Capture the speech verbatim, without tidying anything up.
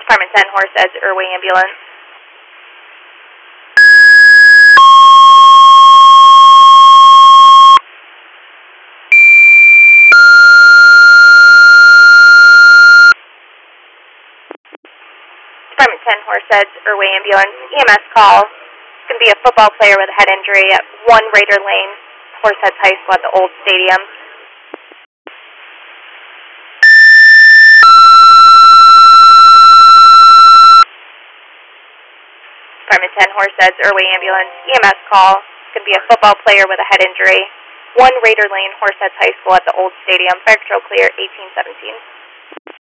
Department ten, Horseheads, Irway Ambulance. Department ten, Horseheads, Irway Ambulance. E M S call. It's going to be a football player with a head injury at one Raider Lane, Horseheads High School at the old stadium. Department ten, Horseheads, Irway Ambulance. E M S call. It's going to be a football player with a head injury. one Raider Lane, Horseheads High School at the old stadium. Fire control clear, eighteen seventeen.